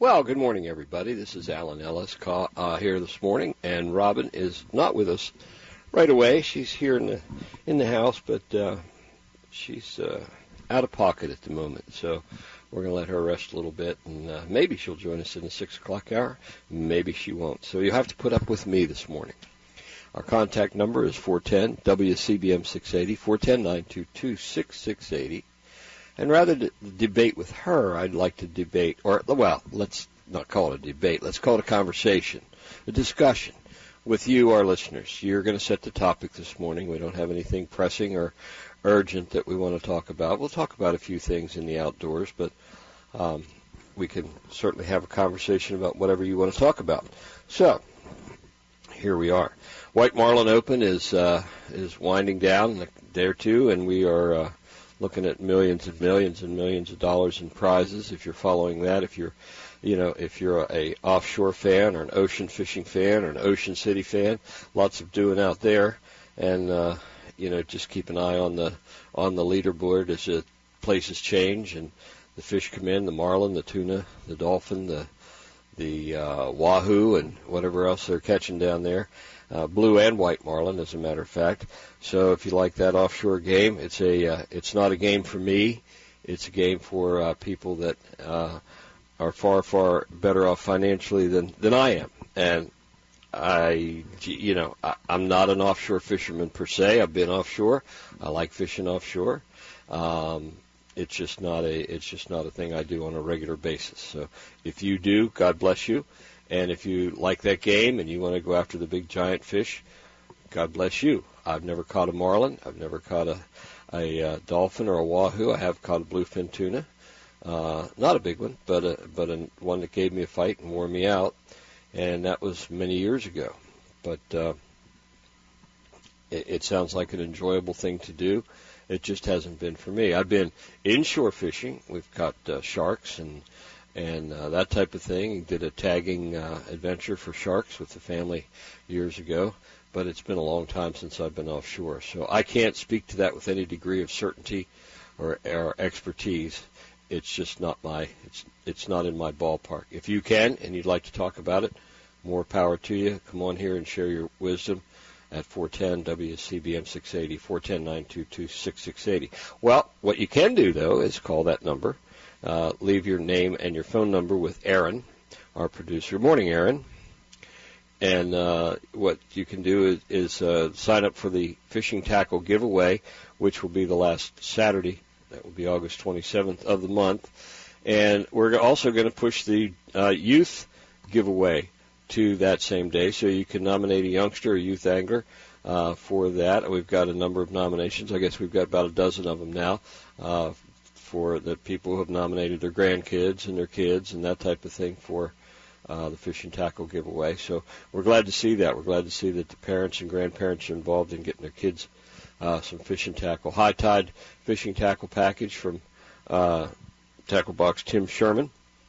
Well, good morning, everybody. This is Alan Ellis here this morning, and Robin is not with us right away. She's here in the house, but she's out of pocket at the moment, so we're going to let her rest a little bit, and maybe she'll join us in the 6 o'clock hour. Maybe she won't. So you'll have to put up with me this morning. Our contact number is 410-WCBM 680, 410-922-6680. And rather than debate with her, I'd like to debate, let's not call it a debate. Let's call it a conversation, a discussion with you, our listeners. You're going to set the topic this morning. We don't have anything pressing or urgent that we want to talk about. We'll talk about a few things in the outdoors, but we can certainly have a conversation about whatever you want to talk about. So here we are. White Marlin Open is winding down in a day or two, and we are looking at millions and millions and millions of dollars in prizes. If you're following that, if you're a offshore fan or an ocean fishing fan or an Ocean City fan, lots of doing out there, and just keep an eye on the leaderboard as the places change and the fish come in, the marlin, the tuna, the dolphin, the wahoo, and whatever else they're catching down there. Blue and white marlin, as a matter of fact. So if you like that offshore game, it's not a game for me. It's a game for people that are far, far better off financially than I am. And I'm not an offshore fisherman per se. I've been offshore. I like fishing offshore. It's just not a thing I do on a regular basis. So if you do, God bless you. And if you like that game and you want to go after the big giant fish, God bless you. I've never caught a marlin. I've never caught a dolphin or a wahoo. I have caught a bluefin tuna. Not a big one, but one that gave me a fight and wore me out. And that was many years ago. But it sounds like an enjoyable thing to do. It just hasn't been for me. I've been inshore fishing. We've caught sharks and that type of thing. Did a tagging adventure for sharks with the family years ago, but it's been a long time since I've been offshore. So I can't speak to that with any degree of certainty or expertise. It's just not it's not in my ballpark. If you can and you'd like to talk about it, more power to you. Come on here and share your wisdom at 410-WCBM 680, 410-922-6680. Well, what you can do, though, is call that number. Leave your name and your phone number with Aaron, our producer. Morning, Aaron. And what you can do is sign up for the fishing tackle giveaway, which will be the last Saturday. That will be August 27th of the month. And we're also going to push the youth giveaway to that same day, so you can nominate a youngster or youth angler for that. We've got a number of nominations. I guess we've got about a dozen of them now. For the people who have nominated their grandkids and their kids and that type of thing for the fishing tackle giveaway. So we're glad to see that. We're glad to see that the parents and grandparents are involved in getting their kids some fishing tackle. High Tide fishing tackle package from Tackle Box Tim Sherman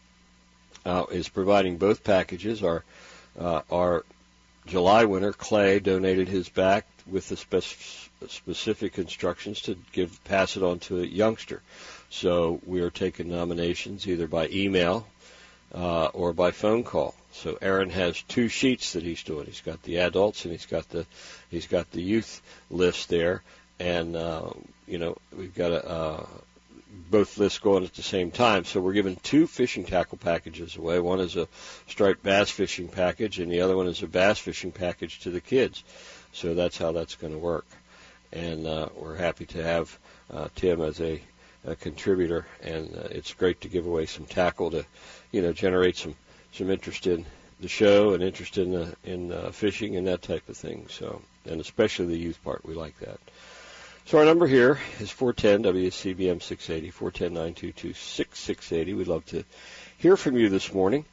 is providing both packages. Our July winner, Clay, donated his back with the specific instructions to pass it on to a youngster. So we are taking nominations either by email or by phone call. So Aaron has two sheets that he's doing. He's got the adults and he's got the youth list there, and we've got both lists going at the same time. So we're giving two fishing tackle packages away. One is a striped bass fishing package, and the other one is a bass fishing package to the kids. So that's how that's going to work. And we're happy to have Tim as a contributor, and it's great to give away some tackle to, generate some interest in the show and interest in fishing and that type of thing. So, and especially the youth part, we like that. So our number here is 410-WCBM 680, 410-922-6680. We'd love to hear from you this morning.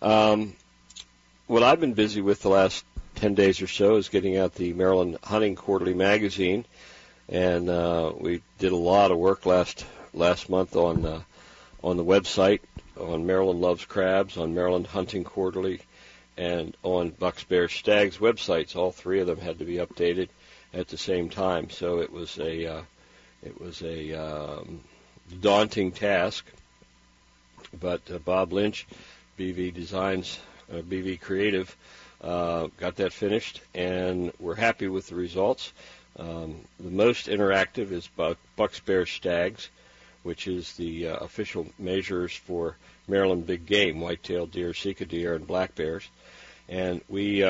What I've been busy with the last 10 days or so is getting out the Maryland Hunting Quarterly magazine, and we did a lot of work last month on the website, on Maryland Loves Crabs, on Maryland Hunting Quarterly, and on Bucks, Bears, Stags websites. All three of them had to be updated at the same time, so it was a daunting task. But Bob Lynch BV Designs, BV Creative, got that finished, and we're happy with the results. The most interactive is Bucks, Bears, Stags, which is the official measures for Maryland big game, white-tailed deer, Sika deer, and black bears. And we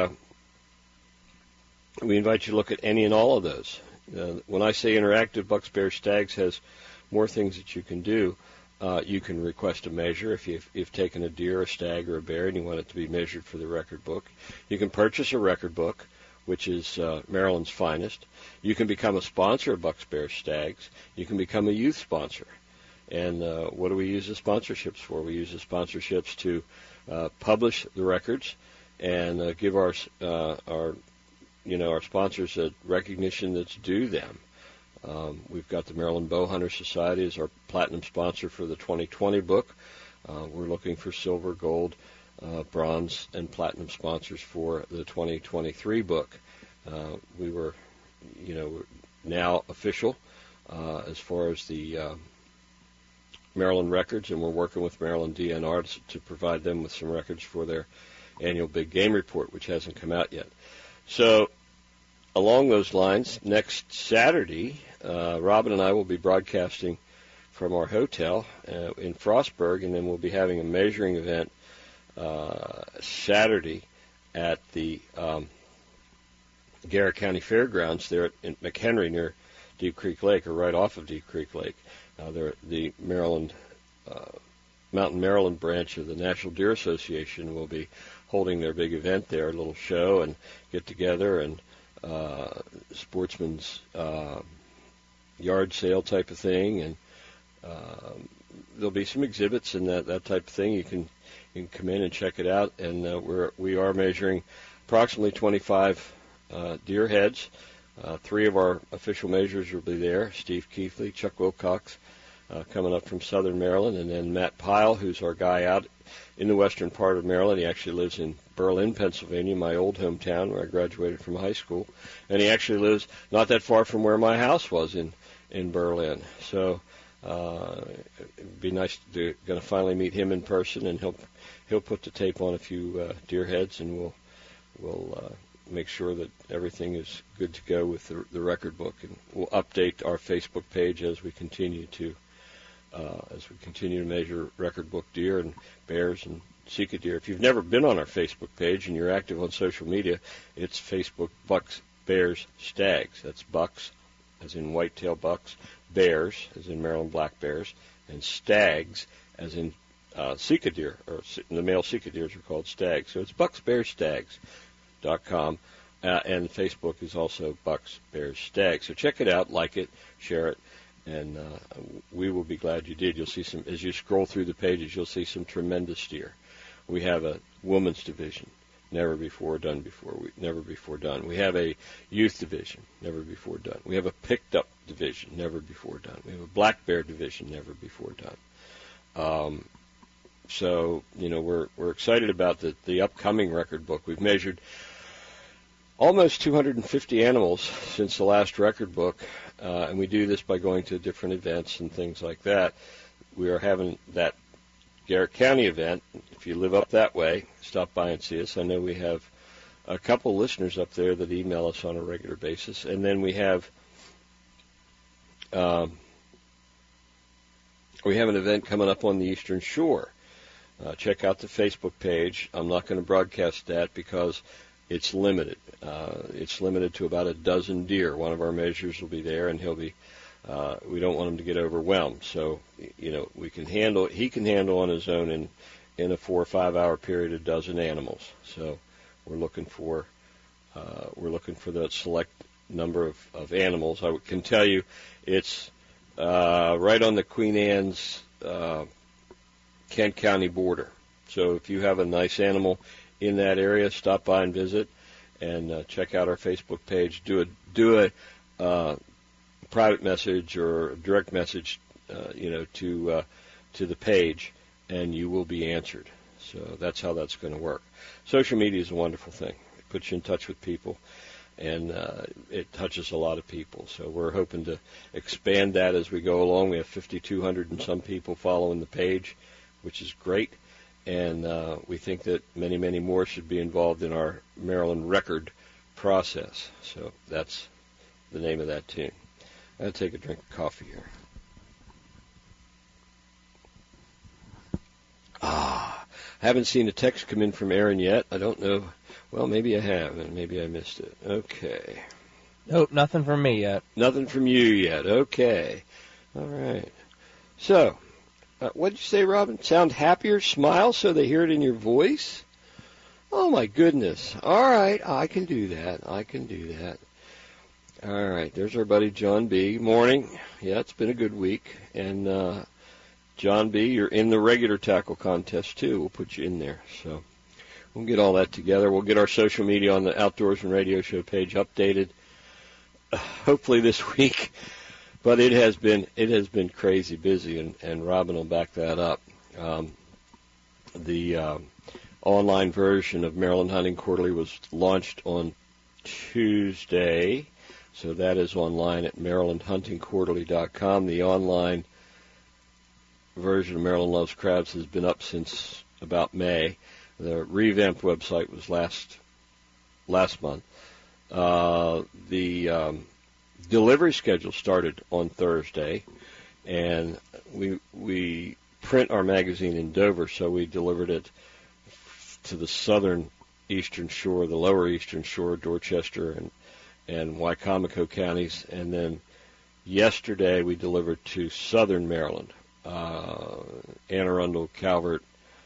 invite you to look at any and all of those. When I say interactive, Bucks, Bears, Stags has more things that you can do. You can request a measure if you've taken a deer, a stag, or a bear, and you want it to be measured for the record book. You can purchase a record book, which is Maryland's finest. You can become a sponsor of Bucks, Bears, Stags. You can become a youth sponsor. And what do we use the sponsorships for? We use the sponsorships to publish the records and give our sponsors a recognition that's due them. We've got the Maryland Bowhunter Society as our platinum sponsor for the 2020 book. We're looking for silver, gold, bronze, and platinum sponsors for the 2023 book. We were, now official as far as the Maryland records, and we're working with Maryland DNR to provide them with some records for their annual big game report, which hasn't come out yet. So along those lines, next Saturday, Robin and I will be broadcasting from our hotel in Frostburg, and then we'll be having a measuring event Saturday at the Garrett County Fairgrounds there at McHenry near Deep Creek Lake, or right off of Deep Creek Lake. The Maryland Mountain Maryland branch of the National Deer Association will be holding their big event there, a little show and get together and sportsman's yard sale type of thing, and there'll be some exhibits and that type of thing. You can come in and check it out, and we are measuring approximately 25 deer heads. 3 of our official measures will be there: Steve Keithley, Chuck Wilcox, coming up from Southern Maryland, and then Matt Pyle, who's our guy out in the western part of Maryland. He actually lives in Berlin, Pennsylvania, my old hometown where I graduated from high school, and he actually lives not that far from where my house was in Berlin. So it'd be nice going to finally meet him in person, and he'll put the tape on a few deer heads, and we'll make sure that everything is good to go with the record book, and we'll update our Facebook page as we continue to measure record book deer and bears and Sika deer. If you've never been on our Facebook page and you're active on social media, it's Facebook Bucks, Bears, Stags. That's Bucks, as in whitetail bucks, Bears, as in Maryland black bears, and Stags, as in Sika deer, or the male Sika deers are called stags. So it's bucksbearstags.com, and Facebook is also Bucks, Bears, Stags. So check it out, like it, share it, and we will be glad you did. You'll see some, as you scroll through the pages, you'll see some tremendous deer. We have a women's division, never before done. We have a youth division, never before done. We have a picked up division, never before done. We have a black bear division, never before done. So, we're excited about the upcoming record book. We've measured almost 250 animals since the last record book, and we do this by going to different events and things like that. We are having that Garrett County event. If you live up that way, stop by and see us. I know we have a couple listeners up there that email us on a regular basis, and then we have an event coming up on the Eastern Shore. Check out the Facebook page. I'm not going to broadcast that because it's limited. It's limited to about a dozen deer. One of our measures will be there, and he'll be. We don't want him to get overwhelmed. So, he can handle on his own in a 4 or 5 hour period a dozen animals. So we're looking for that select number of animals. I can tell you, it's right on the Queen Anne's Kent County border. So if you have a nice animal in that area, stop by and visit, and check out our Facebook page. Do a private message or a direct message, to the page, and you will be answered. So that's how that's going to work. Social media is a wonderful thing. It puts you in touch with people, and it touches a lot of people. So we're hoping to expand that as we go along. We have 5,200 and some people following the page, which is great. and we think that many, many more should be involved in our Maryland record process. So that's the name of that tune. I'll take a drink of coffee here. Haven't seen a text come in from Aaron yet. I don't know. Well, maybe I have, and maybe I missed it. Okay. Nope, nothing from me yet. Nothing from you yet. Okay. All right. So, what did you say, Robin? Sound happier? Smile so they hear it in your voice? Oh, my goodness. All right. I can do that. All right. There's our buddy John B. Morning. Yeah, it's been a good week. And John B., you're in the regular tackle contest, too. We'll put you in there. So we'll get all that together. We'll get our social media on the Outdoors and Radio Show page updated, hopefully this week. But it has been crazy busy, and Robin will back that up. The online version of Maryland Hunting Quarterly was launched on Tuesday, so that is online at MarylandHuntingQuarterly.com. The online version of Maryland Loves Crabs has been up since about May. The revamped website was last month. The delivery schedule started on Thursday, and we print our magazine in Dover, so we delivered it to the southern eastern shore, the lower eastern shore, Dorchester and Wicomico counties, and then yesterday we delivered to southern Maryland, Anne Arundel, Calvert,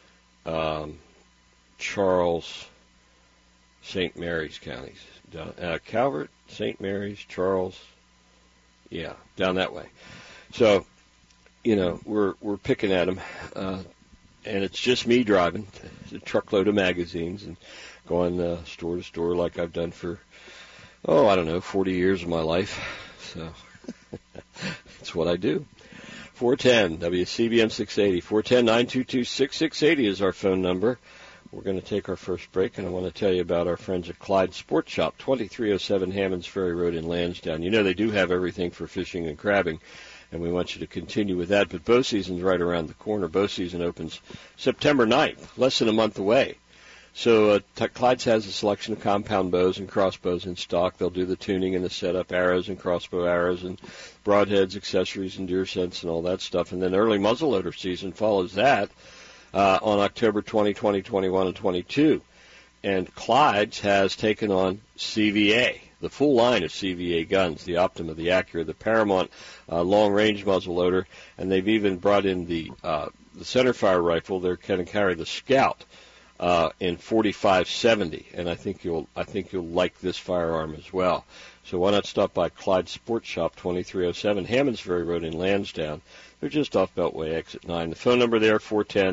Charles, St. Mary's counties. Calvert, St. Mary's, Charles, yeah, down that way. So, we're picking at them, and it's just me driving a truckload of magazines and going store to store like I've done for, 40 years of my life. So it's what I do. 410 WCBM 680, 410-922-6680 is our phone number. We're going to take our first break, and I want to tell you about our friends at Clyde Sports Shop, 2307 Hammonds Ferry Road in Lansdowne. You know they do have everything for fishing and crabbing, and we want you to continue with that. But bow season's right around the corner. Bow season opens September 9th, less than a month away. So Clyde's has a selection of compound bows and crossbows in stock. They'll do the tuning and the setup, arrows and crossbow arrows and broadheads, accessories, and deer scents and all that stuff. And then early muzzleloader season follows that on October 20, 21, and 22. And Clyde's has taken on CVA, the full line of CVA guns, the Optima, the Acura, the Paramount long-range muzzleloader, and they've even brought in the centerfire rifle. They're going to carry the Scout in 4570, and I think you'll like this firearm as well. So why not stop by Clyde Sports Shop, 2307 Hammonds Ferry Road in Lansdowne. They're just off Beltway exit 9. The phone number there,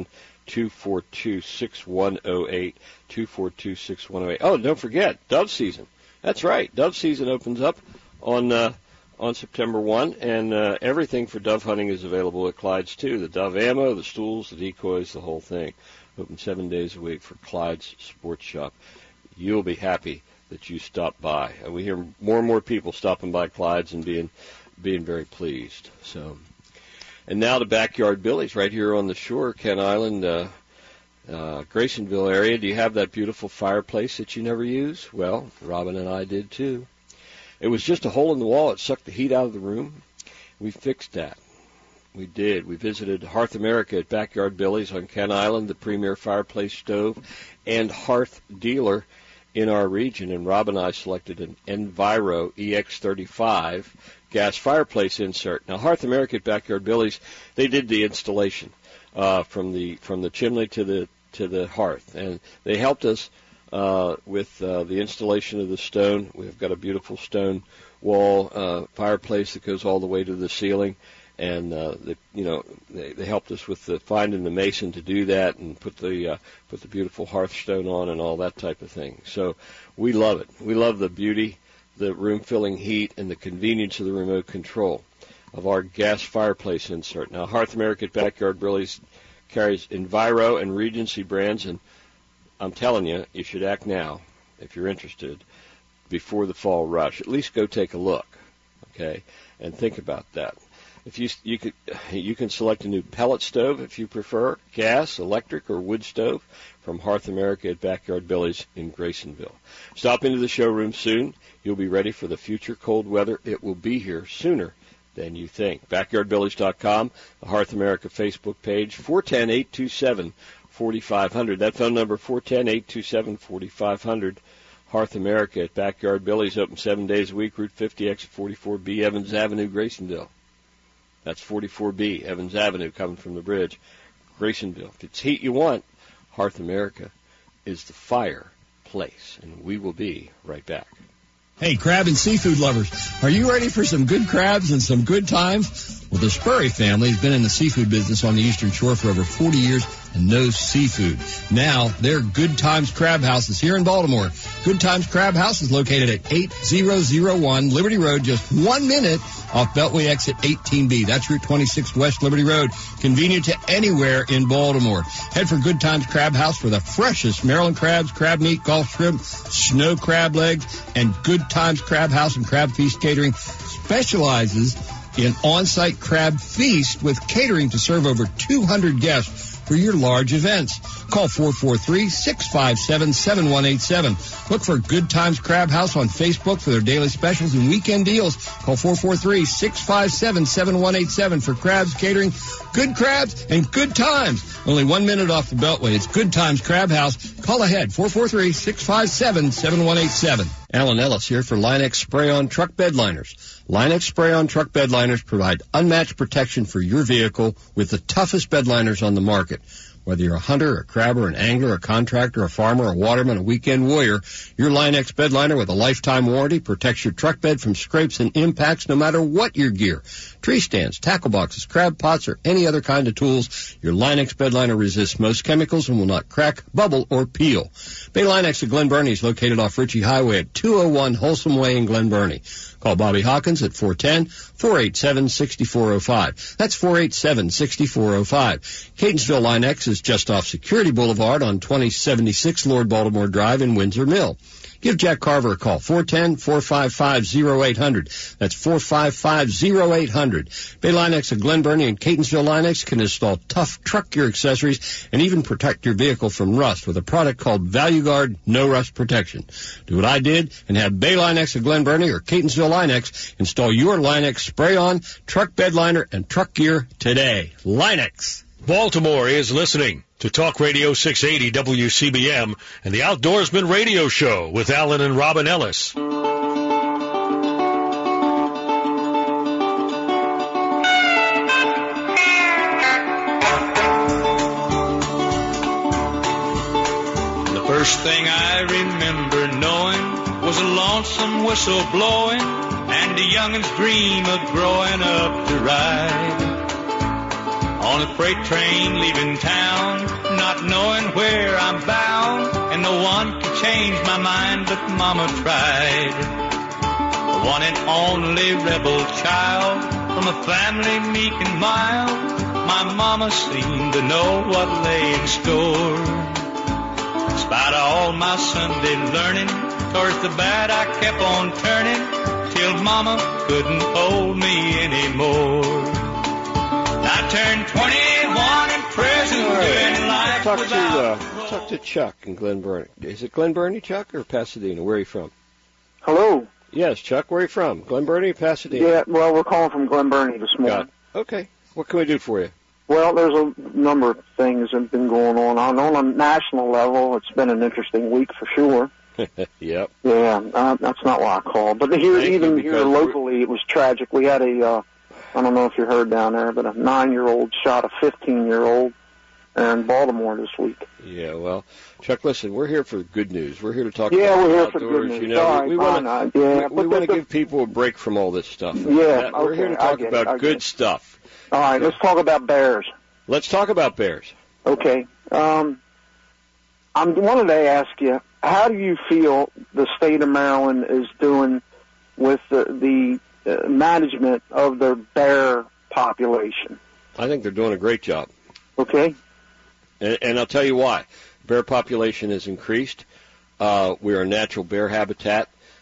410-242-6108, 242-6108. Oh, don't forget, dove season. That's right, dove season opens up on September 1, and everything for dove hunting is available at Clyde's too. The dove ammo, the stools, the decoys, the whole thing. Open 7 days a week for Clyde's Sports Shop. You'll be happy that you stopped by. And we hear more and more people stopping by Clyde's and being very pleased. So, and now to Backyard Billy's right here on the shore, Kent Island, Graysonville area. Do you have that beautiful fireplace that you never use? Well, Robin and I did too. It was just a hole in the wall. It sucked the heat out of the room. We fixed that. We did. We visited Hearth America at Backyard Billy's on Kent Island, the premier fireplace stove and hearth dealer in our region. And Rob and I selected an Enviro EX35 gas fireplace insert. Now, Hearth America at Backyard Billy's, they did the installation from the chimney to the hearth, and they helped us with the installation of the stone. We've got a beautiful stone wall fireplace that goes all the way to the ceiling. And they helped us with finding the mason to do that and put the beautiful hearthstone on and all that type of thing. So we love it. We love the beauty, the room-filling heat, and the convenience of the remote control of our gas fireplace insert. Now, Hearth America at Backyard Billy's carries Enviro and Regency brands, and I'm telling you, you should act now if you're interested before the fall rush. At least go take a look, okay, and think about that. You can select a new pellet stove if you prefer, gas, electric, or wood stove from Hearth America at Backyard Billy's in Graysonville. Stop into the showroom soon. You'll be ready for the future cold weather. It will be here sooner than you think. BackyardBillies.com, the Hearth America Facebook page, 410-827-4500. That phone number, 410-827-4500. Hearth America at Backyard Billy's, open 7 days a week, Route 50, exit 44B, Evans Avenue, Graysonville. That's 44B, Evans Avenue, coming from the bridge, Graysonville. If it's heat you want, Hearth America is the fireplace, and we will be right back. Hey, crab and seafood lovers, are you ready for some good crabs and some good times? Well, the Spurry family has been in the seafood business on the Eastern Shore for over 40 years and knows seafood. Now, their Good Times Crab House is here in Baltimore. Good Times Crab House is located at 8001 Liberty Road, just 1 minute off Beltway exit 18B. That's Route 26 West Liberty Road. Convenient to anywhere in Baltimore. Head for Good Times Crab House for the freshest Maryland crabs, crab meat, Gulf shrimp, snow crab legs, and Good Times Crab House and Crab Feast Catering specializes in on-site crab feast with catering to serve over 200 guests for your large events. Call 443-657-7187. Look for Good Times Crab House on Facebook for their daily specials and weekend deals. Call 443-657-7187 for crabs catering, good crabs, and good times. Only 1 minute off the Beltway. It's Good Times Crab House. Call ahead, 443-657-7187. Alan Ellis here for Line-X Spray-On Truck Bed Liners. Line-X Spray-On Truck Bed Liners provide unmatched protection for your vehicle with the toughest bed liners on the market. Whether you're a hunter, a crabber, an angler, a contractor, a farmer, a waterman, a weekend warrior, your Line-X bed liner with a lifetime warranty protects your truck bed from scrapes and impacts no matter what your gear. Tree stands, tackle boxes, crab pots, or any other kind of tools, your Line-X bed liner resists most chemicals and will not crack, bubble, or peel. Bay Line-X of Glen Burnie is located off Ritchie Highway at 201 Wholesome Way in Glen Burnie. Call Bobby Hawkins at 410-487-6405. That's 487-6405. Catonsville Line-X is just off Security Boulevard on 2076 Lord Baltimore Drive in Windsor Mill. Give Jack Carver a call, 410-455-0800. That's 455-0800. Bay Line-X of Glen Burnie and Catonsville Line-X can install tough truck gear accessories and even protect your vehicle from rust with a product called Value Guard No Rust Protection. Do what I did and have Bay Line-X of Glen Burnie or Catonsville Line-X install your Line-X spray-on, truck bed liner, and truck gear today. Line-X. Baltimore is listening to Talk Radio 680 WCBM and the Outdoorsman Radio Show with Alan and Robin Ellis. The first thing I remember knowing was a lonesome whistle blowing and a youngin's dream of growing up to ride on a freight train leaving town, not knowing where I'm bound, and no one could change my mind, but Mama tried. The one and only rebel child from a family meek and mild, my Mama seemed to know what lay in store. In spite of all my Sunday learning, towards the bad I kept on turning, till Mama couldn't hold me anymore. I turned 21 in prison, doing life Talk to Chuck in Glen Burnie. Is it Glen Burnie, Chuck, or Pasadena? Where are you from? Hello. Yes, Chuck, where are you from? Glen Burnie or Pasadena? Yeah, well, we're calling from Glen Burnie this morning. Got it. Okay. What can we do for you? Well, there's a number of things that have been going on. On a national level, it's been an interesting week for sure. Yep. Yeah, that's not why I called. But here locally, it was tragic. We had I don't know if you heard down there, but a 9-year-old shot a 15-year-old in Baltimore this week. Yeah, well, Chuck, listen, we're here for good news. We're here to talk about we're here outdoors. For good news. You know, all right, we want to give people a break from all this stuff. Yeah, we're here to talk about good stuff. All right, let's talk about bears. Let's talk about bears. Okay. I wanted to ask you, how do you feel the state of Maryland is doing with the management of their bear population? I think they're doing a great job. Okay. And I'll tell you why. Bear population has increased. We are a natural bear habitat.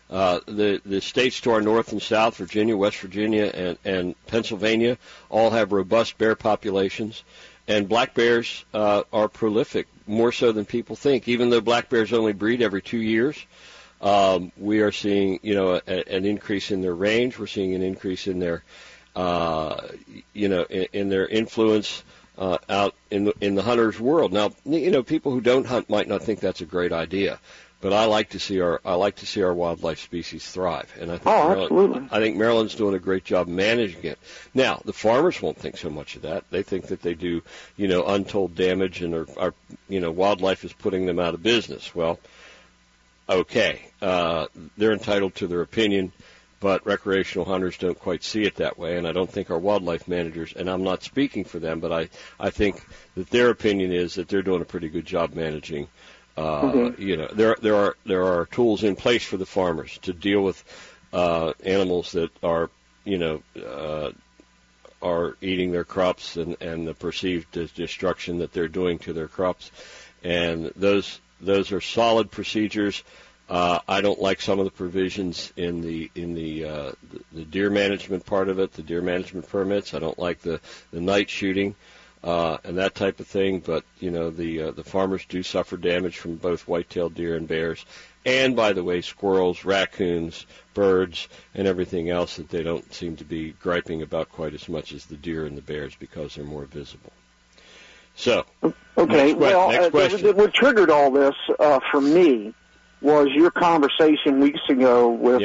The states to our north and south, Virginia, West Virginia, and Pennsylvania, all have robust bear populations. And black bears are prolific, more so than people think. Even though black bears only breed every 2 years, we are seeing, an increase in their range. We're seeing an increase in their, in their influence out in the hunter's world. Now, people who don't hunt might not think that's a great idea, but I like to see our wildlife species thrive. And I think absolutely. I think Maryland's doing a great job managing it. Now, the farmers won't think so much of that. They think that they do, untold damage, and our wildlife is putting them out of business. Well, okay, they're entitled to their opinion, but recreational hunters don't quite see it that way, and I don't think our wildlife managers, and I'm not speaking for them, but I think that their opinion is that they're doing a pretty good job managing. There are tools in place for the farmers to deal with animals that are eating their crops and the perceived destruction that they're doing to their crops, and those are solid procedures. I don't like some of the provisions in the deer management part of it, the deer management permits. I don't like the night shooting and that type of thing. But the farmers do suffer damage from both white-tailed deer and bears, and by the way, squirrels, raccoons, birds, and everything else that they don't seem to be griping about quite as much as the deer and the bears because they're more visible. So, okay, next question. What triggered all this for me was your conversation weeks ago with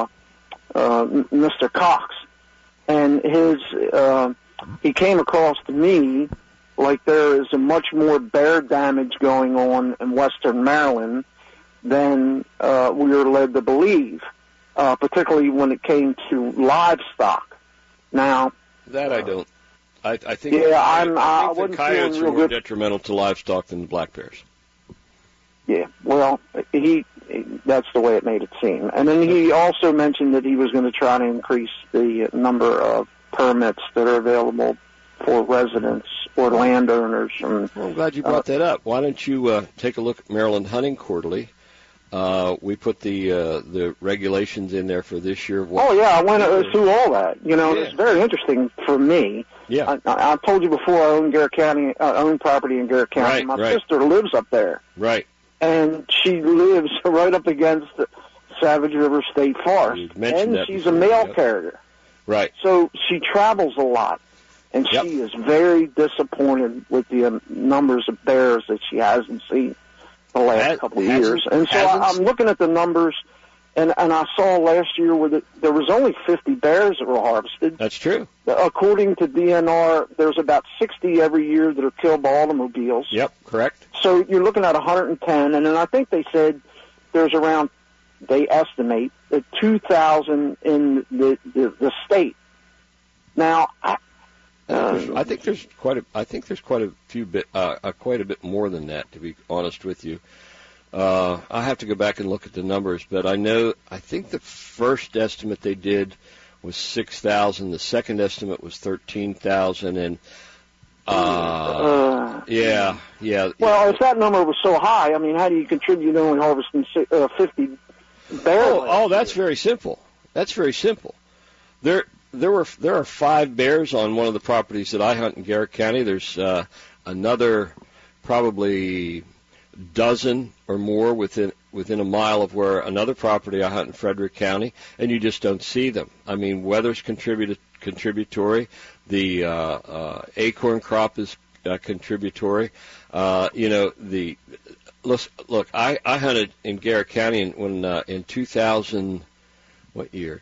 Mr. Cox, and he came across to me like there is a much more bear damage going on in Western Maryland than we were led to believe, particularly when it came to livestock. Now, that I don't. I think. Yeah, I think the coyotes are more detrimental to livestock than the black bears. Yeah, well, that's the way it made it seem. And then he also mentioned that he was going to try to increase the number of permits that are available for residents or landowners. Well, I'm glad you brought that up. Why don't you take a look at Maryland Hunting Quarterly? We put the regulations in there for this year. I went through all that. It's very interesting for me. Yeah. I told you before I own Garrett County, own property in Garrett County. My sister lives up there. Right. And she lives right up against the Savage River State Forest. And she's a mail carrier. Right. So she travels a lot. And she is very disappointed with the numbers of bears that she hasn't seen the last couple of years. And so I'm looking at the numbers, and I saw last year where there was only 50 bears that were harvested. That's true. According to DNR, there's about 60 every year that are killed by automobiles. Yep, correct. So you're looking at 110, and then I think they said there's around, they estimate, 2,000 in the state. Now, I think there's quite a bit more than that, to be honest with you. I have to go back and look at the numbers, but I think the first estimate they did was 6,000. The second estimate was 13,000, and yeah. Well, if that number was so high, I mean, how do you contribute to only harvesting 50 bears? Oh, that's very simple. That's very simple. There are 5 bears on one of the properties that I hunt in Garrett County. There's another probably dozen or more within a mile of where another property I hunt in Frederick County, and you just don't see them. I mean, weather's contributory. The acorn crop is contributory. Look, I hunted in Garrett County in 2000. What year?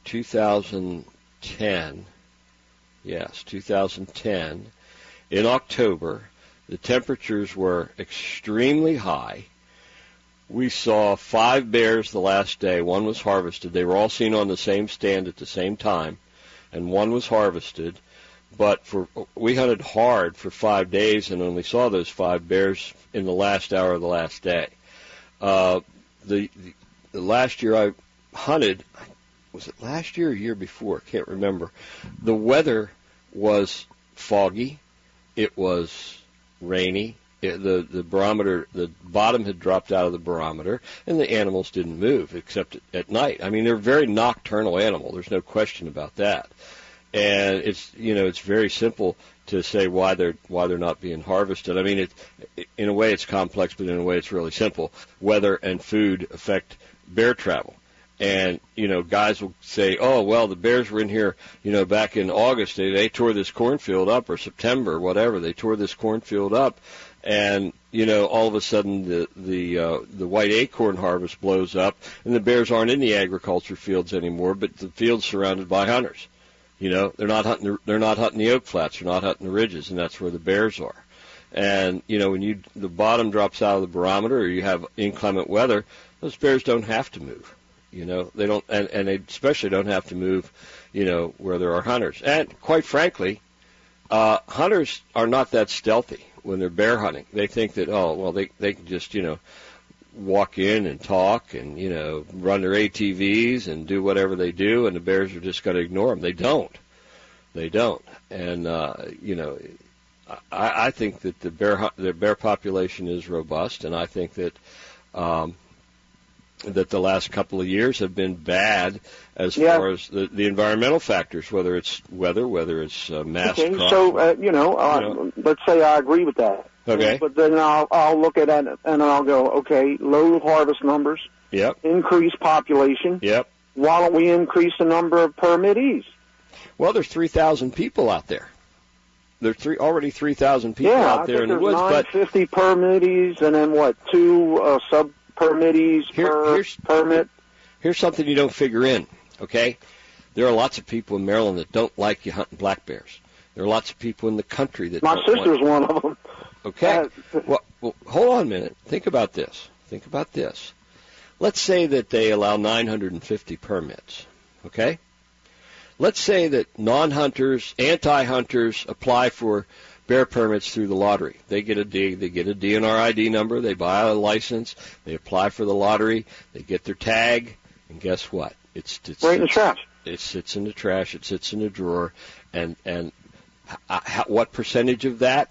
2010. Yes, 2010. In October, the temperatures were extremely high. We saw 5 bears the last day. One was harvested. They were all seen on the same stand at the same time, and one was harvested. But we hunted hard for 5 days and only saw those 5 bears in the last hour of the last day. The last year I hunted, was it last year or year before? I can't remember. The weather was foggy. It was rainy. the barometer, the bottom had dropped out of the barometer, and the animals didn't move except at night. I mean, they're a very nocturnal animal. There's no question about that. And it's very simple to say why they're not being harvested. I mean, in a way it's complex, but in a way it's really simple. Weather and food affect bear travel. And, guys will say, oh, well, the bears were in here, back in August. They tore this cornfield up, or September, whatever. They tore this cornfield up. And, all of a sudden the white acorn harvest blows up, and the bears aren't in the agriculture fields anymore, but the field's surrounded by hunters. They're not hunting the oak flats, they're not hunting the ridges, and that's where the bears are. And, when the bottom drops out of the barometer, or you have inclement weather, those bears don't have to move. They don't, and they especially don't have to move, where there are hunters. And quite frankly, hunters are not that stealthy when they're bear hunting. They think that, they can just, walk in and talk and, run their ATVs and do whatever they do, and the bears are just going to ignore them. They don't. And, I think that the bear population is robust, and I think that, that the last couple of years have been bad as far as the environmental factors, whether it's weather, whether it's mass crops. So, let's say I agree with that. Okay. But then I'll look at it and I'll go, okay, low harvest numbers. Yep. Increase population. Yep. Why don't we increase the number of permittees? Well, there's 3,000 people out there. There's already 3,000 people out there in the woods. But 950 permittees, and then 2 sub-permittees per permit. Here's something you don't figure in, okay? There are lots of people in Maryland that don't like you hunting black bears. There are lots of people in the country that My sister's one of them. Okay. Well, hold on a minute. Think about this. Let's say that they allow 950 permits, okay? Let's say that non-hunters, anti-hunters apply for bear permits through the lottery. They get a DNR ID number, they buy a license, they apply for the lottery, they get their tag, and guess what? It's right in the trash. It sits in the trash, it sits in the drawer, and what percentage of that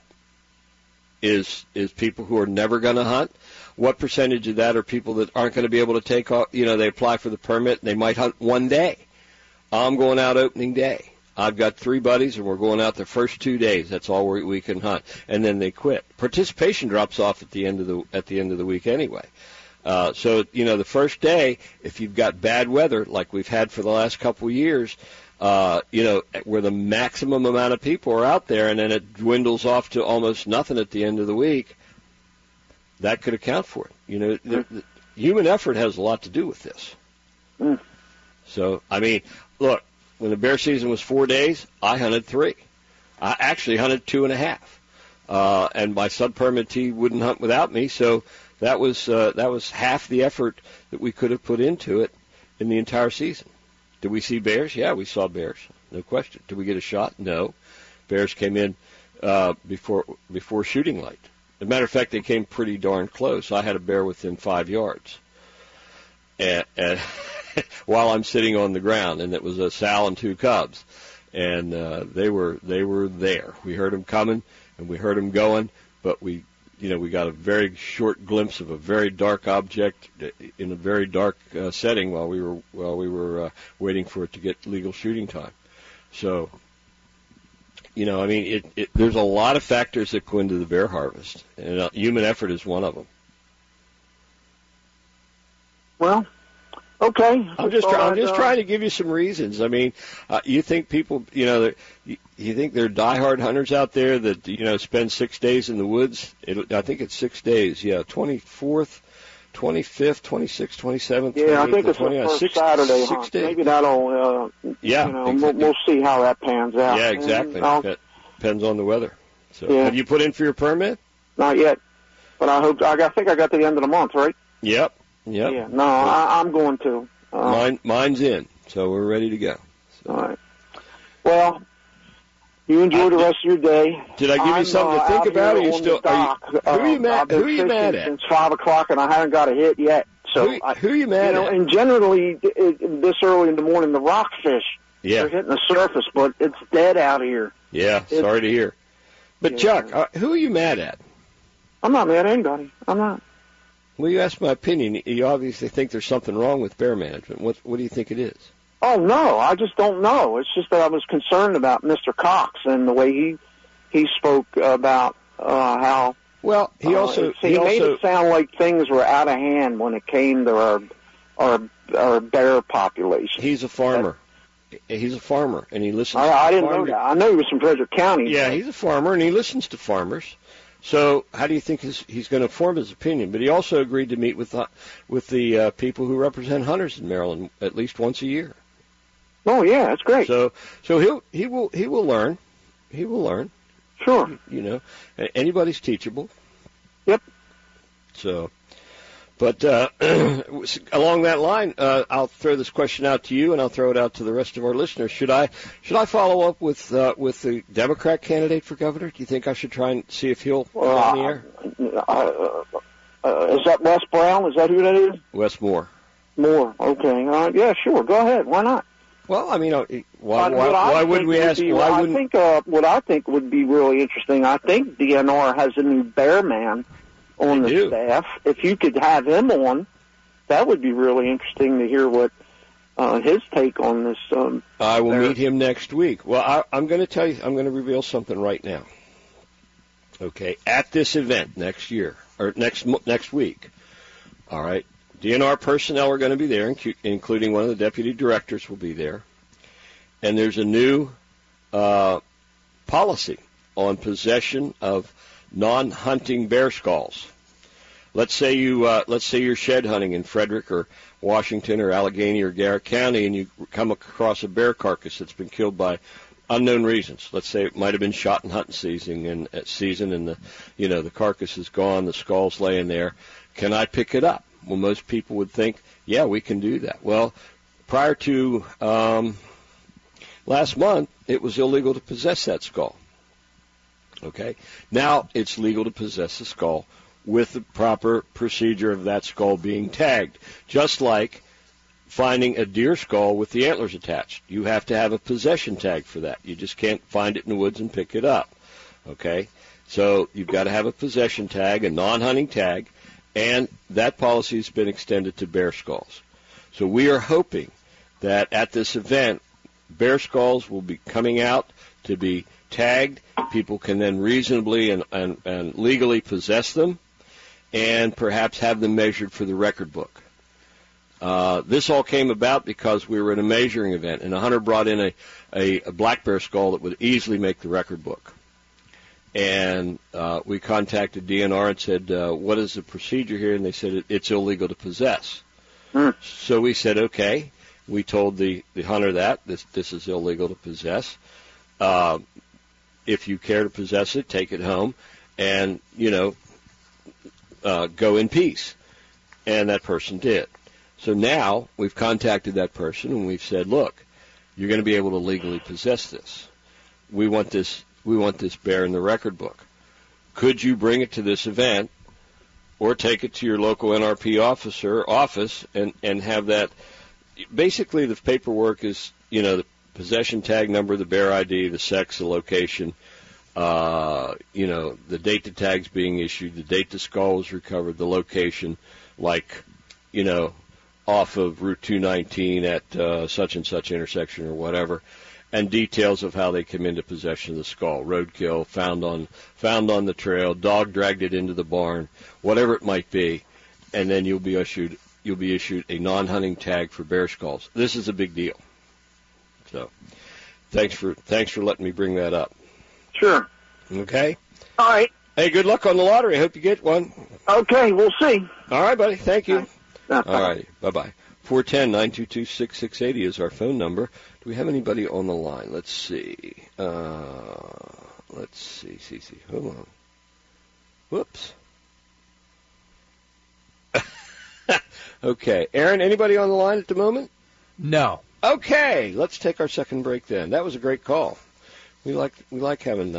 is people who are never going to hunt? What percentage of that are people that aren't going to be able to take off, they apply for the permit, and they might hunt one day. I'm going out opening day. I've got 3 buddies, and we're going out the first 2 days. That's all we can hunt, and then they quit. Participation drops off at the end of the week anyway. So the first day, if you've got bad weather like we've had for the last couple of years, where the maximum amount of people are out there, and then it dwindles off to almost nothing at the end of the week, that could account for it. The human effort has a lot to do with this. Mm. So, I mean, look, when the bear season was 4 days, I hunted 3. I actually hunted 2.5. And my sub-permittee wouldn't hunt without me, so that was half the effort that we could have put into it in the entire season. Did we see bears? Yeah, we saw bears. No question. Did we get a shot? No. Bears came in before shooting light. As a matter of fact, they came pretty darn close. I had a bear within 5 yards. And while I'm sitting on the ground, and it was a sow and 2 cubs. And they were there. We heard them coming, and we heard them going, but we got a very short glimpse of a very dark object in a very dark setting while we were waiting for it to get legal shooting time. So, there's a lot of factors that go into the bear harvest, and human effort is one of them. Well, okay. I'm just trying to give you some reasons. I mean, you think people, you think there are diehard hunters out there that, spend 6 days in the woods? I think it's 6 days. Yeah, 24th, 25th, 26th, 27th. Yeah, I think it's the first Saturday hunt. Maybe that'll, exactly. We'll see how that pans out. Yeah, exactly. Depends on the weather. So, Have you put in for your permit? Not yet, but I think I got to the end of the month, right? Yep. Yeah, no, I'm going to. Mine's in, so we're ready to go. So. All right. Well, you enjoy the rest of your day. Did I give you something to think about? Or you still? Who are you mad? Who are you mad at? Since 5 o'clock, and I haven't got a hit yet. So who are you mad at? And generally, this early in the morning, the rockfish are hitting the surface, but it's dead out here. Yeah, sorry to hear. But Chuck, who are you mad at? I'm not mad at anybody. I'm not. Well, you asked my opinion. You obviously think there's something wrong with bear management. What do you think it is? Oh, no, I just don't know. It's just that I was concerned about Mr. Cox and the way he spoke about how. Well, he made it sound like things were out of hand when it came to our bear population. He's a farmer. He's a farmer, and he listens. I didn't know that. I know he was from Frederick County. Yeah, he's a farmer, and he listens to farmers. So how do you think he's going to form his opinion? But he also agreed to meet with the people who represent hunters in Maryland at least once a year. Oh yeah, that's great. So he will learn. He will learn. Sure. You know, anybody's teachable. Yep. So, but along that line, I'll throw this question out to you, and I'll throw it out to the rest of our listeners. Should I follow up with the Democrat candidate for governor? Do you think I should try and see if he'll get on the air? Is that Wes Brown? Is that who that is? Wes Moore. Moore. Okay. Yeah, sure. Go ahead. Why not? Well, I mean, why would we ask? Why wouldn't? I think what I think would be really interesting. I think DNR has a new bear man on the staff. If you could have him on, that would be really interesting to hear what his take on this. I will meet him next week. Well, I'm going to tell you. I'm going to reveal something right now. Okay, at this event next year or next week. All right. DNR personnel are going to be there, including one of the deputy directors will be there. And there's a new policy on possession of non-hunting bear skulls. Let's say you're shed hunting in Frederick or Washington or Allegheny or Garrett County, and you come across a bear carcass that's been killed by unknown reasons. Let's say it might have been shot in hunting season, and the carcass is gone, the skull's laying there. Can I pick it up? Well, most people would think, yeah, we can do that. Well, prior to last month, it was illegal to possess that skull. Okay? Now it's legal to possess the skull with the proper procedure of that skull being tagged, just like finding a deer skull with the antlers attached. You have to have a possession tag for that. You just can't find it in the woods and pick it up. Okay? So you've got to have a possession tag, a non-hunting tag, and that policy has been extended to bear skulls. So we are hoping that at this event, bear skulls will be coming out to be tagged. People can then reasonably and legally possess them and perhaps have them measured for the record book. This all came about because we were at a measuring event, and a hunter brought in a black bear skull that would easily make the record book. And we contacted DNR and said, what is the procedure here? And they said it's illegal to possess. So we said, okay. We told the hunter that this is illegal to possess. If you care to possess it, take it home and, go in peace. And that person did. So now we've contacted that person and we've said, look, you're going to be able to legally possess this. We want this bear in the record book. Could you bring it to this event or take it to your local NRP office and have that? Basically, the paperwork is, the possession tag number, the bear ID, the sex, the location, the date the tag's being issued, the date the skull was recovered, the location, off of Route 219 at such and such intersection or whatever, and details of how they came into possession of the skull. Roadkill, found on the trail, dog dragged it into the barn, whatever it might be, and then you'll be issued a non-hunting tag for bear skulls. This is a big deal. So, thanks for letting me bring that up. Sure. Okay. All right. Hey, good luck on the lottery. I hope you get one. Okay, we'll see. All right, buddy. Thank you. All right. Bye-bye. 410-922-6680 is our phone number. Do we have anybody on the line? Let's see. See. Hold on. Whoops. Okay. Aaron, anybody on the line at the moment? No. Okay. Let's take our second break then. That was a great call. We like having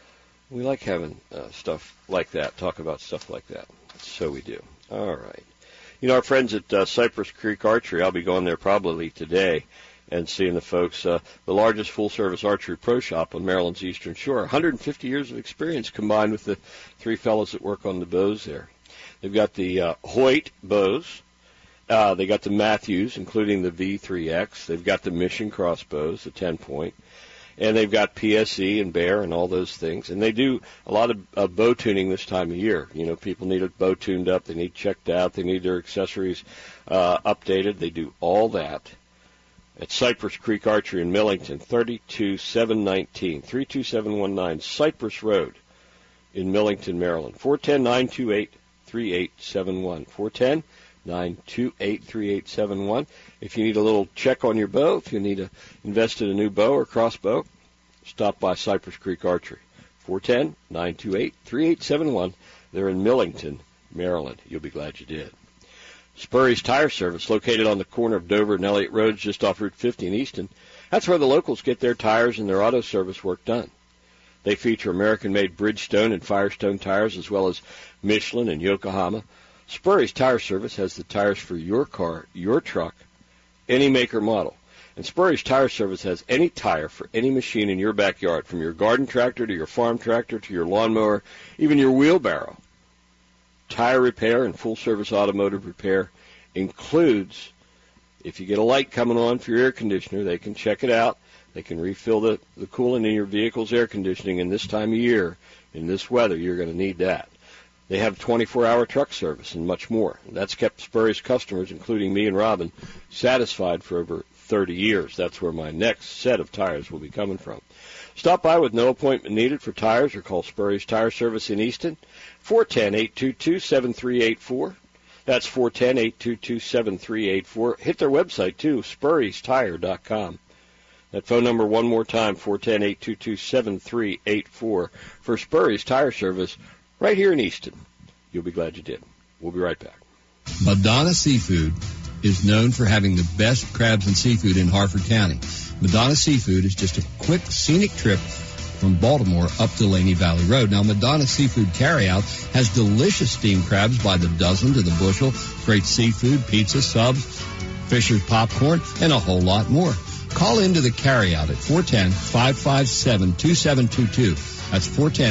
stuff like that, talk about stuff like that. So we do. All right. Our friends at Cypress Creek Archery, I'll be going there probably today, and seeing the folks. The largest full-service archery pro shop on Maryland's Eastern Shore. 150 years of experience combined with the three fellows that work on the bows there. They've got the Hoyt bows. They got the Matthews, including the V3X. They've got the Mission crossbows, the 10-point. And they've got PSE and Bear and all those things. And they do a lot of bow tuning this time of year. You know, people need a bow tuned up. They need checked out. They need their accessories updated. They do all that at Cypress Creek Archery in Millington, 32719, 32719, Cypress Road in Millington, Maryland, 410-928-3871, 410-928-3871. If you need a little check on your bow, if you need to invest in a new bow or crossbow, stop by Cypress Creek Archery, 410-928-3871. They're in Millington, Maryland. You'll be glad you did. Spurry's Tire Service, located on the corner of Dover and Elliott Roads, just off Route 50 in Easton. That's where the locals get their tires and their auto service work done. They feature American-made Bridgestone and Firestone tires, as well as Michelin and Yokohama. Spurry's Tire Service has the tires for your car, your truck, any make or model. And Spurry's Tire Service has any tire for any machine in your backyard, from your garden tractor to your farm tractor to your lawnmower, even your wheelbarrow. Tire repair and full-service automotive repair includes, if you get a light coming on for your air conditioner, they can check it out. They can refill the coolant in your vehicle's air conditioning. In this time of year, in this weather, you're going to need that. They have 24-hour truck service and much more. That's kept Spurry's customers, including me and Robin, satisfied for over 30 years. That's where my next set of tires will be coming from. Stop by with no appointment needed for tires or call Spurry's Tire Service in Easton, 410-822-7384. That's 410-822-7384. Hit their website, too, spurrystire.com. That phone number one more time, 410-822-7384, for Spurry's Tire Service right here in Easton. You'll be glad you did. We'll be right back. Madonna Seafood is known for having the best crabs and seafood in Harford County. Madonna Seafood is just a quick, scenic trip from Baltimore up Delaney Valley Road. Now, Madonna Seafood Carryout has delicious steamed crabs by the dozen to the bushel, great seafood, pizza, subs, Fisher's popcorn, and a whole lot more. Call into the carryout at 410-557-2722. That's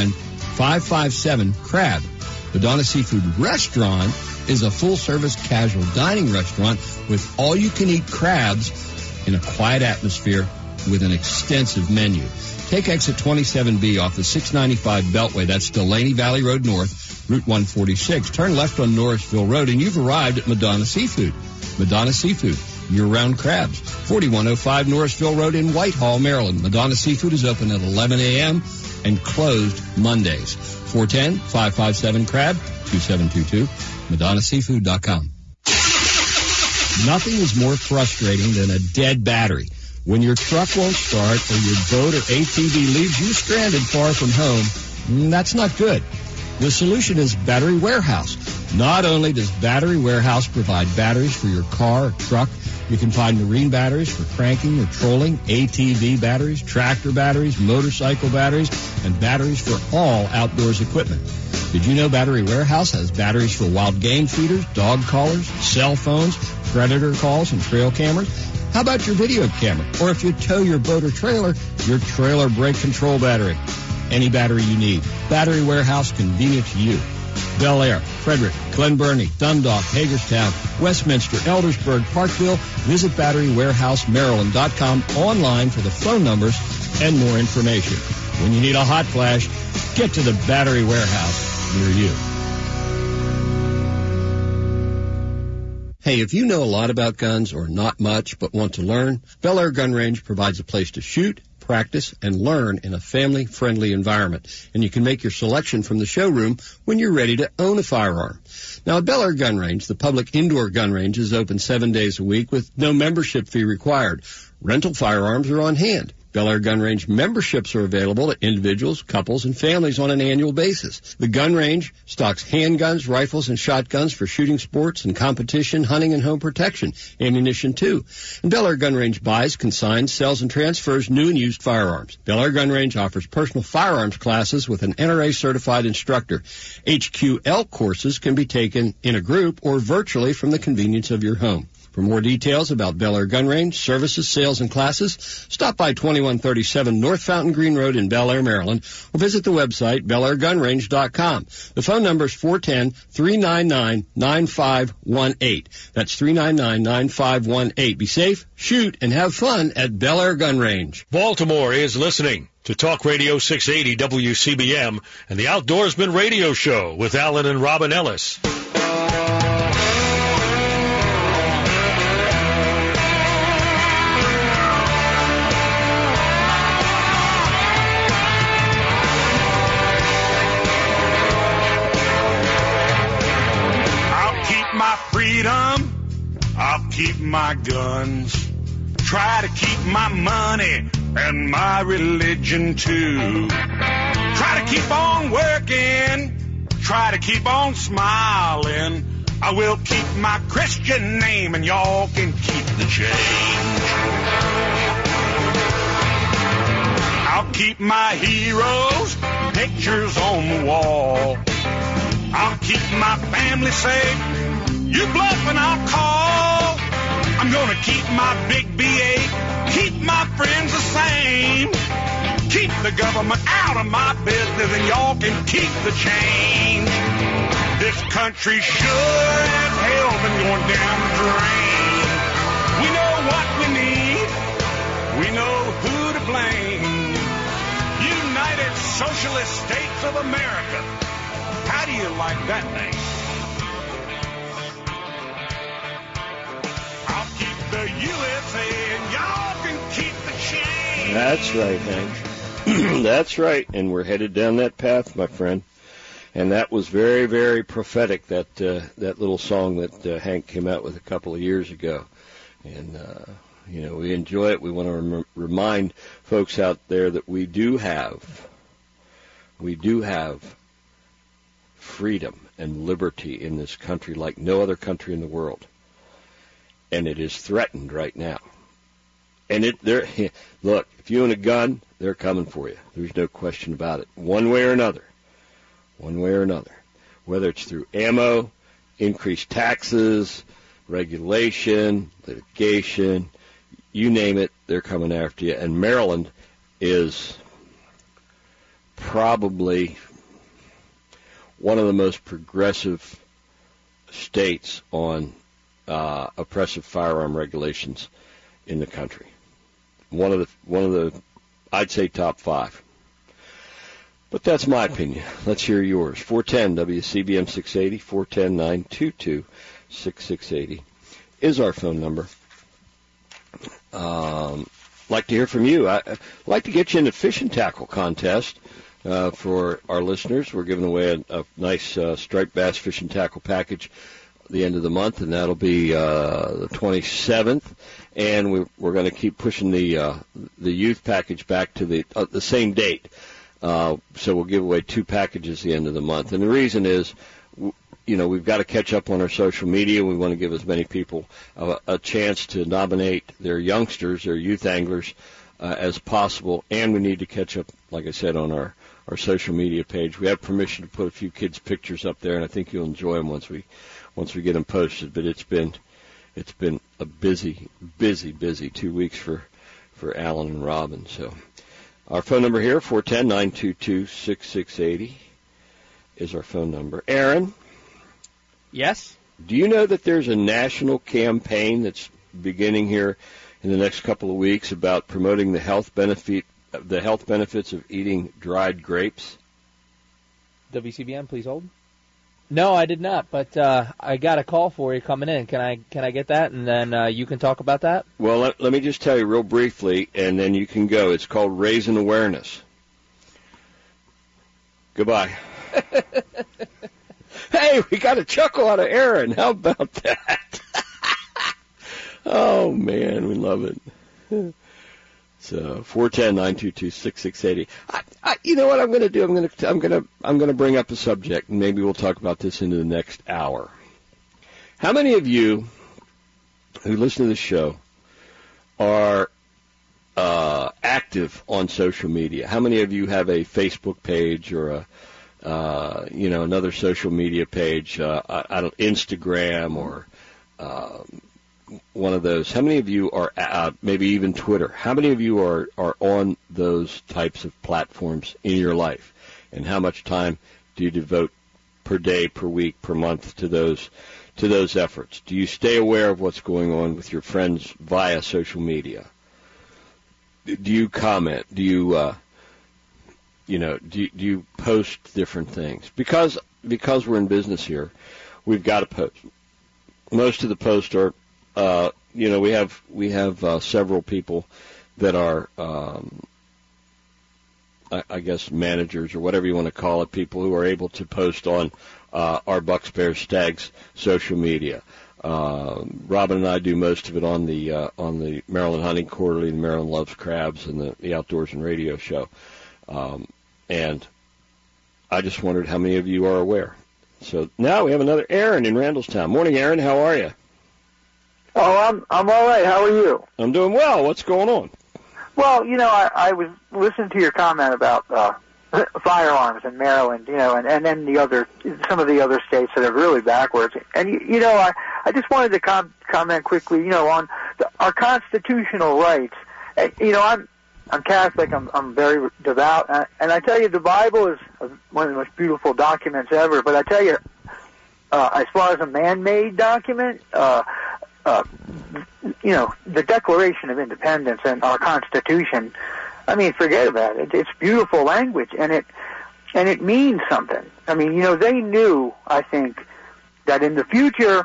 410-557-CRAB. Madonna Seafood Restaurant is a full-service casual dining restaurant with all-you-can-eat crabs in a quiet atmosphere with an extensive menu. Take exit 27B off the 695 Beltway. That's Delaney Valley Road North, Route 146. Turn left on Norrisville Road, and you've arrived at Madonna Seafood. Madonna Seafood, year-round crabs. 4105 Norrisville Road in Whitehall, Maryland. Madonna Seafood is open at 11 a.m. and closed Mondays. 410-557-CRAB, 2722, MadonnaSeafood.com. Nothing is more frustrating than a dead battery. When your truck won't start or your boat or ATV leaves you stranded far from home, that's not good. The solution is Battery Warehouse. Not only does Battery Warehouse provide batteries for your car or truck, you can find marine batteries for cranking or trolling, ATV batteries, tractor batteries, motorcycle batteries, and batteries for all outdoors equipment. Did you know Battery Warehouse has batteries for wild game feeders, dog collars, cell phones, predator calls, and trail cameras? How about your video camera? Or if you tow your boat or trailer, your trailer brake control battery. Any battery you need. Battery Warehouse, convenient to you. Bel Air, Frederick, Glen Burnie, Dundalk, Hagerstown, Westminster, Eldersburg, Parkville. Visit BatteryWarehouseMaryland.com online for the phone numbers and more information. When you need a hot flash, get to the Battery Warehouse near you. Hey, if you know a lot about guns or not much but want to learn, Bel Air Gun Range provides a place to shoot, practice, and learn in a family-friendly environment. And you can make your selection from the showroom when you're ready to own a firearm. Now, at Bel Air Gun Range, the public indoor gun range is open 7 days a week with no membership fee required. Rental firearms are on hand. Bel Air Gun Range memberships are available to individuals, couples, and families on an annual basis. The gun range stocks handguns, rifles, and shotguns for shooting sports and competition, hunting, and home protection. Ammunition, too. And Bel Air Gun Range buys, consigns, sells, and transfers new and used firearms. Bel Air Gun Range offers personal firearms classes with an NRA-certified instructor. HQL courses can be taken in a group or virtually from the convenience of your home. For more details about Bel Air Gun Range, services, sales, and classes, stop by 2137 North Fountain Green Road in Bel Air, Maryland, or visit the website, BelAirGunRange.com. The phone number is 410-399-9518. That's 399-9518. Be safe, shoot, and have fun at Bel Air Gun Range. Baltimore is listening to Talk Radio 680 WCBM and the Outdoorsman Radio Show with Alan and Robin Ellis. Freedom, I'll keep my guns, try to keep my money and my religion too. Try to keep on working, try to keep on smiling. I will keep my Christian name and y'all can keep the change. I'll keep my heroes' pictures on the wall. I'll keep my family safe. You bluff and I'll call. I'm gonna keep my big B8, keep my friends the same. Keep the government out of my business and y'all can keep the change. This country sure as hell been going down the drain. We know what we need, we know who to blame. United Socialist States of America. How do you like that name? The USA and y'all can keep the change. That's right, Hank. That's right. And we're headed down that path, my friend. And that was very, very prophetic, that little song that Hank came out with a couple of years ago. And, we enjoy it. We want to remind folks out there that we do have freedom and liberty in this country like no other country in the world. And it is threatened right now. And look, if you own a gun, they're coming for you. There's no question about it. One way or another. Whether it's through ammo, increased taxes, regulation, litigation, you name it, they're coming after you. And Maryland is probably one of the most progressive states on oppressive firearm regulations in the country. One of the, I'd say top 5. But that's my opinion. Let's hear yours. 410 WCBM 680, 410-922-6680 is our phone number. Like to hear from you. I'd like to get you in the fishing tackle contest for our listeners. We're giving away a nice striped bass fishing tackle package the end of the month, and that'll be the 27th. And we're going to keep pushing the youth package back to the same date. So we'll give away 2 packages the end of the month. And the reason is, we've got to catch up on our social media. We want to give as many people a chance to nominate their youngsters, their youth anglers, as possible. And we need to catch up, like I said, on our social media page. We have permission to put a few kids' pictures up there, and I think you'll enjoy them once we get them posted. But it's been a busy 2 weeks for Alan and Robin. So our phone number here, 410-922-6680, is our phone number. Aaron? Yes? Do you know that there's a national campaign that's beginning here in the next couple of weeks about promoting the health benefits of eating dried grapes? WCBM, please hold. No, I did not, but I got a call for you coming in. Can I get that, and then you can talk about that? Well, let me just tell you real briefly, and then you can go. It's called Raising Awareness. Goodbye. Hey, we got a chuckle out of Aaron. How about that? Oh, man, we love it. So 410-922-6680. You know what I'm going to do? I'm going to bring up a subject, and maybe we'll talk about this into the next hour. How many of you who listen to this show are active on social media? How many of you have a Facebook page or another social media page? Instagram or one of those? How many of you are maybe even Twitter? How many of you are on those types of platforms in your life? And how much time do you devote per day, per week, per month to those efforts? Do you stay aware of what's going on with your friends via social media? Do you comment? Do you do you post different things? Because we're in business here, we've got to post. Most of the posts are, we have several people that are, I guess, managers or whatever you want to call it, people who are able to post on our Bucks, Bears, Stags social media. Robin and I do most of it on the Maryland Hunting Quarterly, the Maryland Loves Crabs, and the Outdoors and Radio Show. And I just wondered how many of you are aware. So now we have another Aaron in Randallstown. Morning, Aaron. How are you? Oh, I'm all right. How are you? I'm doing well. What's going on? Well, I was listening to your comment about firearms in Maryland, and then some of the other states that are really backwards. And I just wanted to comment quickly, on our constitutional rights. I'm Catholic. I'm very devout, and I tell you, the Bible is one of the most beautiful documents ever. But I tell you, as far as a man-made document, the Declaration of Independence and our Constitution, I mean, forget about it. It's beautiful language, and it means something. I mean, they knew, I think, that in the future,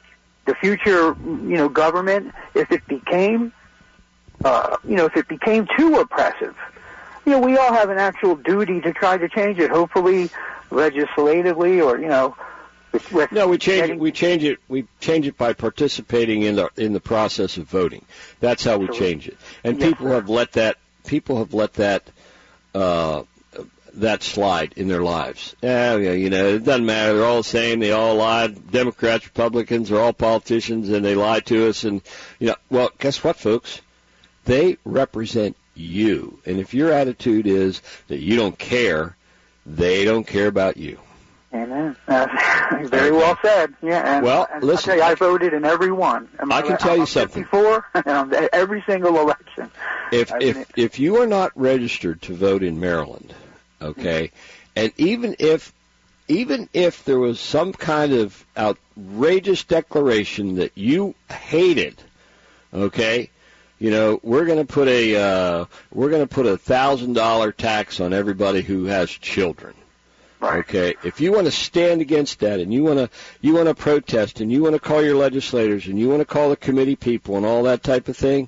government, if it became too oppressive, we all have an actual duty to try to change it, hopefully legislatively or, No, we change it by participating in the process of voting. That's how we change it. And yes, people have let that slide in their lives. It doesn't matter. They're all the same. They all lie. Democrats, Republicans, they're all politicians, and they lie to us. And well, guess what, folks? They represent you. And if your attitude is that you don't care, they don't care about you. Amen. Very well said. Yeah. And, well, and listen. I'll tell you, I voted in every one. I can tell you something. 54, and every single election. If you are not registered to vote in Maryland, okay, and even if there was some kind of outrageous declaration that you hated, okay, we're going to put a $1,000 tax on everybody who has children. Right. Okay, if you want to stand against that, and you want to protest, and you want to call your legislators, and you want to call the committee people, and all that type of thing,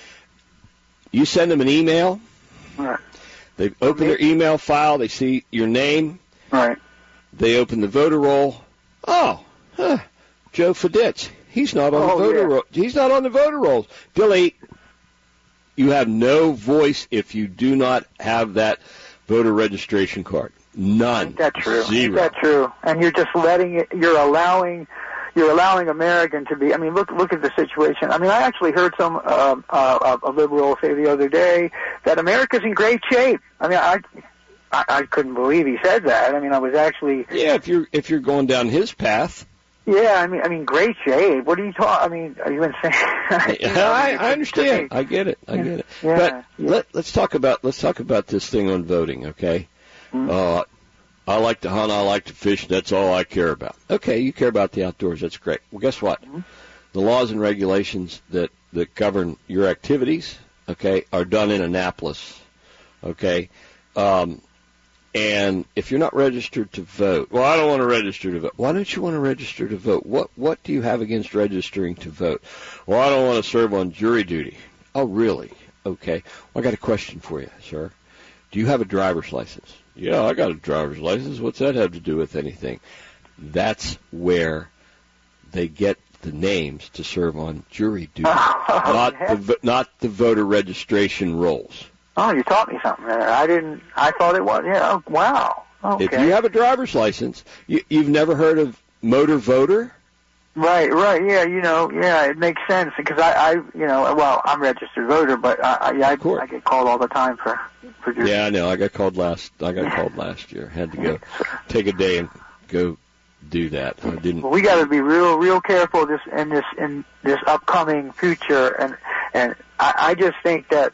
you send them an email. Right. They open their email file. They see your name. Right. They open the voter roll. Oh, Joe Feditz. He's not on the voter roll. He's not on the voter rolls. Delete. You have no voice if you do not have that voter registration card. None. Ain't that true? Zero. Ain't that true? And you're just you're allowing American to be. I mean, look at the situation. I mean, I actually heard a liberal say the other day that America's in great shape. I mean, I couldn't believe he said that. I mean, I was actually. Yeah, if you're going down his path. Yeah, I mean, great shape. What are you talking? I mean, are you insane? I understand. I get it. Yeah. But let's talk about this thing on voting, okay? Mm-hmm. I like to hunt. I like to fish. That's all I care about. Okay, you care about the outdoors. That's great. Well, guess what? Mm-hmm. The laws and regulations that govern your activities, okay, are done in Annapolis, okay? And if you're not registered to vote, well, I don't want to register to vote. Why don't you want to register to vote? What do you have against registering to vote? Well, I don't want to serve on jury duty. Oh, really? Okay. Well, I got a question for you, sir. Do you have a driver's license? Yeah, I got a driver's license. What's that have to do with anything? That's where they get the names to serve on jury duty, not the voter registration rolls. Oh, you taught me something there. I thought it was. Yeah. Oh, wow. Okay. If you have a driver's license, you've never heard of motor voter? Right. Yeah, it makes sense because I'm registered voter, but I get called all the time for Yeah, I know. I got called last year. Had to go take a day and go do that. I didn't. Well, we got to be real careful in this upcoming future, and I just think that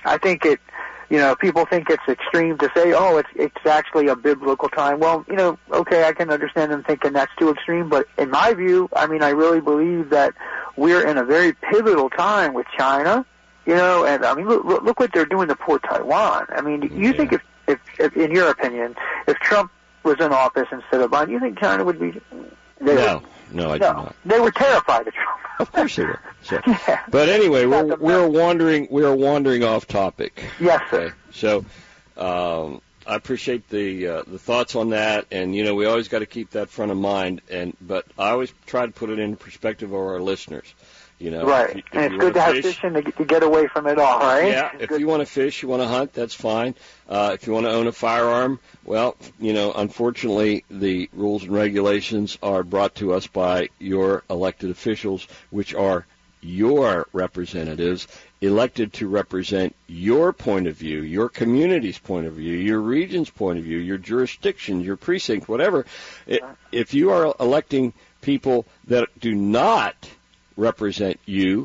people think it's extreme to say, oh, it's actually a biblical time. Well, okay, I can understand them thinking that's too extreme, but in my view, I really believe that we're in a very pivotal time with China, and look what they're doing to poor Taiwan. You think if in your opinion, if Trump was in office instead of Biden, you think China would be? No, I do not. They were terrified of Trump. Of course they were. So, yeah. But anyway, we're wandering off topic. Yes, sir. Okay? So, I appreciate the thoughts on that, and we always got to keep that front of mind. But I always try to put it in perspective of our listeners. Right, if and it's good to have fishing to get away from it all, right? Yeah, if you want to fish, you want to hunt, that's fine. If you want to own a firearm, well, unfortunately, the rules and regulations are brought to us by your elected officials, which are your representatives, elected to represent your point of view, your community's point of view, your region's point of view, your jurisdiction, your precinct, whatever. If you are electing people that do not represent you,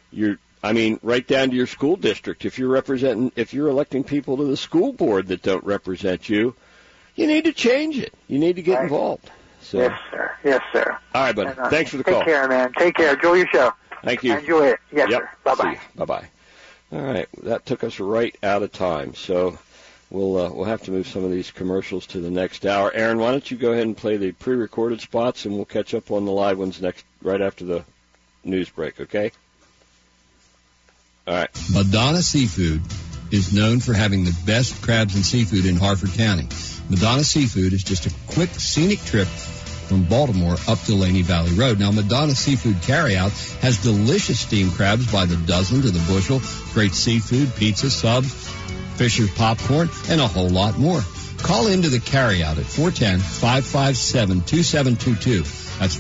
right down to your school district. If you're electing people to the school board that don't represent you, you need to change it. You need to get involved. So. Yes, sir. All right, buddy. Thanks for the call. Take care, man. Take care. Enjoy your show. Thank you. Enjoy it. Yes, sir. Bye-bye. Bye-bye. All right. That took us right out of time. So we'll have to move some of these commercials to the next hour. Aaron, why don't you go ahead and play the pre-recorded spots, and we'll catch up on the live ones right after the news break, okay? All right. Madonna Seafood is known for having the best crabs and seafood in Harford County. Madonna Seafood is just a quick, scenic trip from Baltimore up to Laney Valley Road. Now, Madonna Seafood Carryout has delicious steamed crabs by the dozen to the bushel, great seafood, pizza, subs, Fisher's popcorn, and a whole lot more. Call into the carryout at 410-557-2722. That's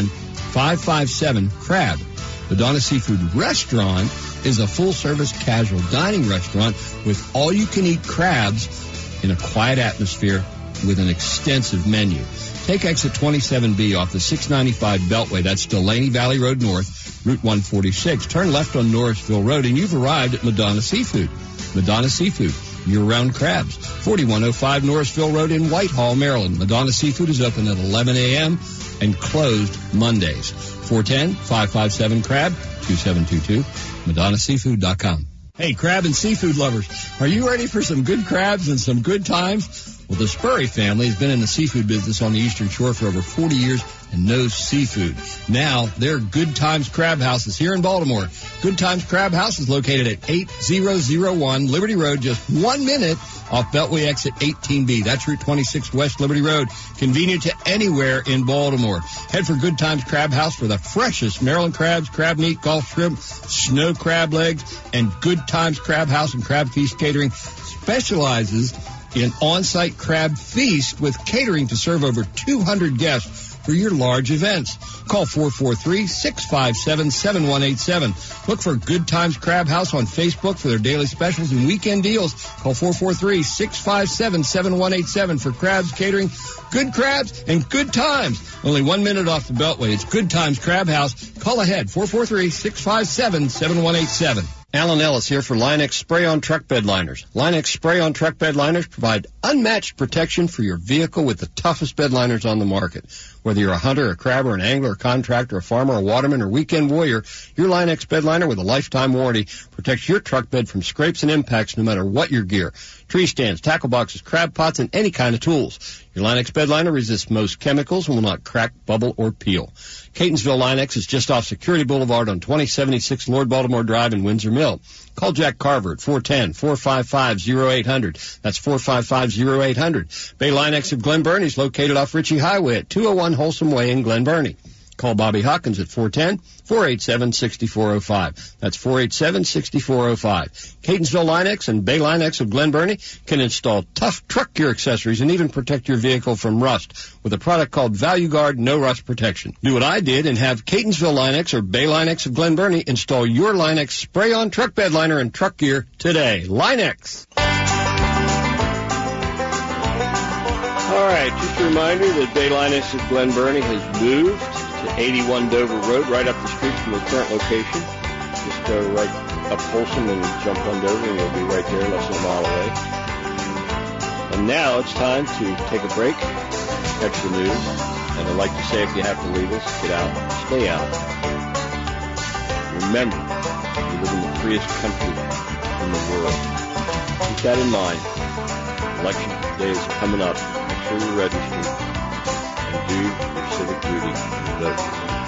410-557-CRAB. Madonna Seafood Restaurant is a full-service casual dining restaurant with all-you-can-eat crabs in a quiet atmosphere with an extensive menu. Take exit 27B off the 695 Beltway. That's Delaney Valley Road North, Route 146. Turn left on Norrisville Road, and you've arrived at Madonna Seafood. Madonna Seafood, year-round crabs. 4105 Norrisville Road in Whitehall, Maryland. Madonna Seafood is open at 11 a.m. and closed Mondays. 410-557-CRAB, 2722, MadonnaSeafood.com. Hey, crab and seafood lovers, are you ready for some good crabs and some good times? Well, the Spurry family has been in the seafood business on the Eastern Shore for over 40 years and knows seafood. Now, their Good Times Crab House is here in Baltimore. Good Times Crab House is located at 8001 Liberty Road, just 1 minute off Beltway exit 18B. That's Route 26 West Liberty Road. Convenient to anywhere in Baltimore. Head for Good Times Crab House for the freshest Maryland crabs, crab meat, Gulf shrimp, snow crab legs, and Good Times Crab House and Crab Feast Catering specializes in on-site crab feast with catering to serve over 200 guests for your large events. Call 443-657-7187. Look for Good Times Crab House on Facebook for their daily specials and weekend deals. Call 443-657-7187 for crabs catering, good crabs, and good times. Only 1 minute off the Beltway. It's Good Times Crab House. Call ahead, 443-657-7187. Alan Ellis here for Line-X Spray-On Truck Bed Liners. Line-X Spray-On Truck Bed Liners provide unmatched protection for your vehicle with the toughest bed liners on the market. Whether you're a hunter, a crabber, an angler, a contractor, a farmer, a waterman, or weekend warrior, your Line-X bed liner with a lifetime warranty protects your truck bed from scrapes and impacts no matter what your gear. Tree stands, tackle boxes, crab pots, and any kind of tools. Your Line-X bed liner resists most chemicals and will not crack, bubble, or peel. Catonsville Line-X is just off Security Boulevard on 2076 Lord Baltimore Drive in Windsor Mill. Call Jack Carver at 410-455-0800. That's 455-0800. Bay Line-X of Glen Burnie is located off Ritchie Highway at 201 Wholesome Way in Glen Burnie. Call Bobby Hawkins at 410-487-6405. That's 487-6405. Catonsville Line-X and Bay Line-X of Glen Burnie can install tough truck gear accessories and even protect your vehicle from rust with a product called Value Guard No Rust Protection. Do what I did and have Catonsville Line-X or Bay Line-X of Glen Burnie install your Line-X spray-on truck bed liner and truck gear today. Line-X. All right, just a reminder that Bay Linus of Glen Burnie has moved to 81 Dover Road, right up the street from the current location. Just go right up Folsom and jump on Dover, and you'll be right there, less than a mile away. And now it's time to take a break, catch the news, and I'd like to say if you have to leave us, get out, stay out. Remember, we live in the freest country in the world. Keep that in mind. Election day is coming up. Make sure you're registered and do your civic duty and vote.